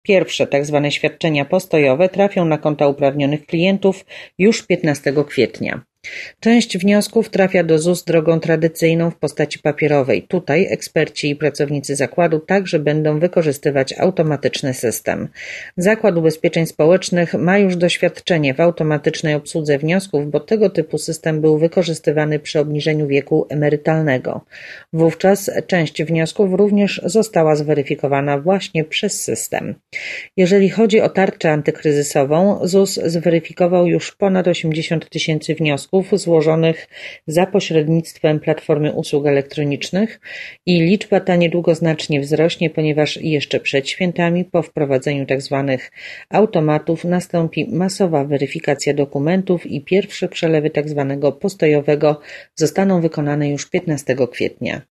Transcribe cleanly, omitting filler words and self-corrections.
Pierwsze tzw. świadczenia postojowe trafią na konta uprawnionych klientów już 15 kwietnia. Część wniosków trafia do ZUS drogą tradycyjną w postaci papierowej. Tutaj eksperci i pracownicy zakładu także będą wykorzystywać automatyczny system. Zakład Ubezpieczeń Społecznych ma już doświadczenie w automatycznej obsłudze wniosków, bo tego typu system był wykorzystywany przy obniżeniu wieku emerytalnego. Wówczas część wniosków również została zweryfikowana właśnie przez system. Jeżeli chodzi o tarczę antykryzysową, ZUS zweryfikował już ponad 80 000 wniosków złożonych za pośrednictwem Platformy Usług Elektronicznych i liczba ta niedługo znacznie wzrośnie, ponieważ jeszcze przed świętami po wprowadzeniu tzw. automatów nastąpi masowa weryfikacja dokumentów i pierwsze przelewy tzw. postojowego zostaną wykonane już 15 kwietnia.